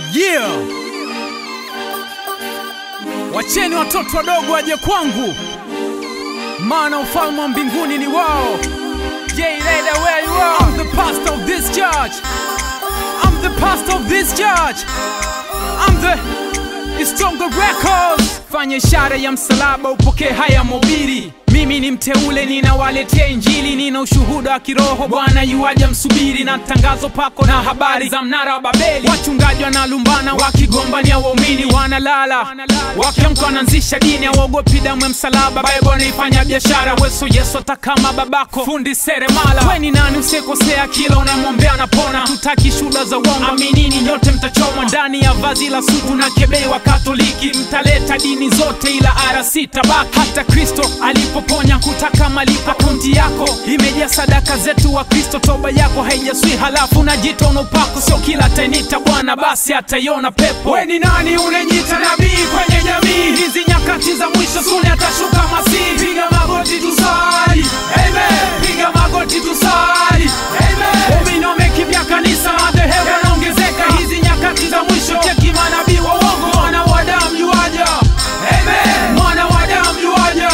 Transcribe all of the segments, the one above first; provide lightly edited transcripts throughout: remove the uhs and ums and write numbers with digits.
Yeah. Wacheni watoto wadogo waje kwangu, maana ufalme wa mbinguni ni wao. Yeah, later where you are. I'm the pastor of this church. I'm the pastor of this church. I'm the Stronger Records. Fanya ishara ya msalaba upokee haya mobili. Mimi ni mteule, ninawaletea injili, nina ushuhuda wa kiroho, Bwana yuaja msubiri, na tangazo pako na habari za mnara wa Babeli. Wachungaji wanalumbana wakigombania waumini, wanalala wakiamka wanaanzisha dini, hawaogopi damu ya msalaba. Bible inaifanya biashara, weso Yesu atakama babako fundi seremala. Wewe ni nani usikosea, kila unamwombea anapona. Tutaki shuhuda za uongo, aminini nyote mtachomwa ndani ya vazi la sutu na kebei wa Katoliki. Mtaleta dini zote ila RC tabaki. Hata Kristo alipoponya kutaka malipo, akaunti yako imejaa sadaka zetu wa Kristo. Toba yako haijaswi, halafu unajita unopako. Sio kila atainita Bwana basi ataiona pepo. Wewe ni nani unajiita nabii kwenye jamii? Hizi nyakati za mwisho suni atashuka Masihi. Piga magoti tusali, amen. Piga magoti tusali, amen. Umino mekibia kanisa, madhehebu yanaongezeka. Hizi nyakati za mwisho cheki manabii wa uongo. Mwana wa damu yuaja, amen. Mwana wa damu yuaja,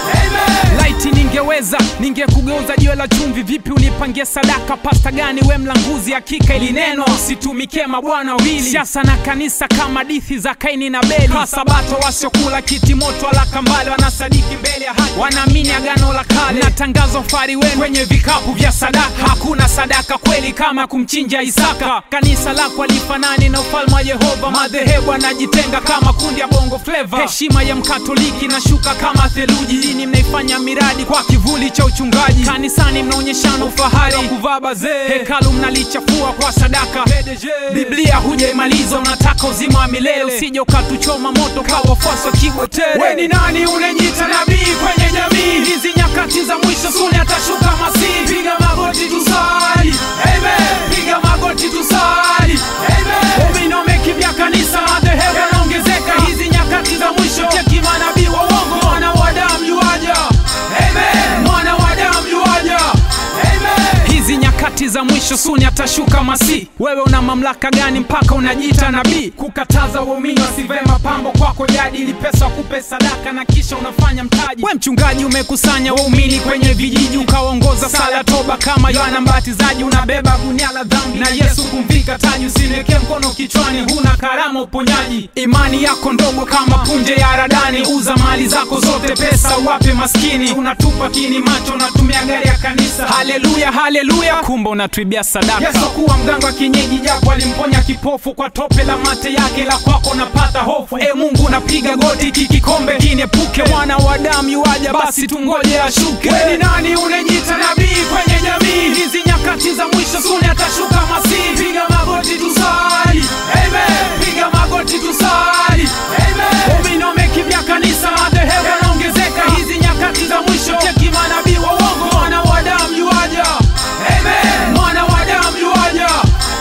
amen. Laiti ningeweza, ningekugeuza jiwe la chumvi. Vipi unipangie sadaka? Pasta gani we mlanguzi? Hakika ili neno usitumike mabwana wawili. Siasa na kanisa kama hadithi za Kaini na Abeli. Sabato wasiokula kiti moto wala kambale, wanasadiki mbele ya haki, wanaamini agano la kale. Na tangazo fari wenu kwenye vikapu vya sadaka. Hakuna sadaka kweli kama kumchinja Isaka. Kanisa lako alifanani na ufalme wa Yehova. Madhehebu anajitenga kama kundi ya bongo flavor. Heshima ya Mkatoliki na shuka kama theluji. Dini mnaifanya miradi kwa kivuli cha uchungaji. Kanisani mnaonyeshana ufahari wa kuvaa bazee. Hekalu mnalichafua kwa sadaka. Biblia hujaimaliza, unataka uzima wa milele. Usije ukatuchoma moto kwa wafuasi wa Kigoteri. Wewe ni nani unajiita nabii kwenye jamii? Hizi nyakati za mwisho suni atashuka Masihi. Piga magoti tusali, amen. Piga magoti tusali, amen. Umino mekibia kanisa, madhehebu yanaongezeka. Hizi nyakati za mwisho cheki manabii wa uongo. Mwana wa damu yuaja, amen. Mwana wa damu yuaja, amen. Hizi nyakati za mwisho suni atashuka Masihi. Wewe una mamlaka gani mpaka unajiita nabii? Kukataza waumini wasivae mapambo kwako jadi, ili pesa wakupe sadaka na kisha unafanya mtaji. We mchungaji umekusanya waumini kwenye vijiji, ukaongoza sala toba kama Yohana Mbatizaji. Unabeba gunia la dhambi na Yesu kumvika taji. Usineke mkono kichwani, huna karama uponyaji. Imani yako ndogo kama punje ya haradani. Uza mali zako zote, pesa uwape maskini. Unatupa kini macho, unatumia gari ya kanisa. Haleluya, haleluya, kumbe unatuibia sadaka. Yesu kuwa mganga wa kienyeji, japo alimponya kipofu kwa tope la mate yake. La kwako napata hofu, Mungu napiga goti, kikikombe kiniepuke. Mwana wa damu yuaja, basi tungoje ashuke. Wewe ni nani unajiita nabii kwenye jamii? Hizi nyakati za mwisho suni atashuka Masihi. Piga magoti tusali, amen. Piga magoti tusali, amen. Umino mekibia kanisa, madhehebu yanaongezeka. Hizi nyakati za mwisho cheki manabii wa uongo. Mwana wa damu yuaja, amen. Mwana wa damu yuaja,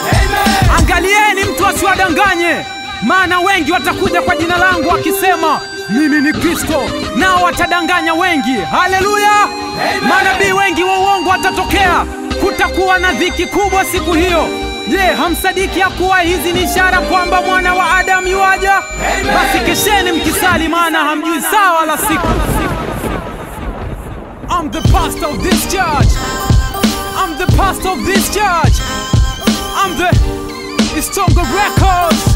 amen. Angalieni mtu asiwadanganye, maana wengi watakuja kwa jina langu wakisema mimi ni Kristo, nao watadanganya wengi. Haleluya! Manabii wengi wa uongo watatokea. Kutakuwa na dhiki kubwa siku hiyo. Je, hamsadiki ya kuwa hizi ni ishara kwamba mwana wa Adamu yuaja? Basi kesheni mkisali, maana hamjui saa wala siku. I'm the pastor of this church. I'm the pastor of this church. I'm the Stronger Records.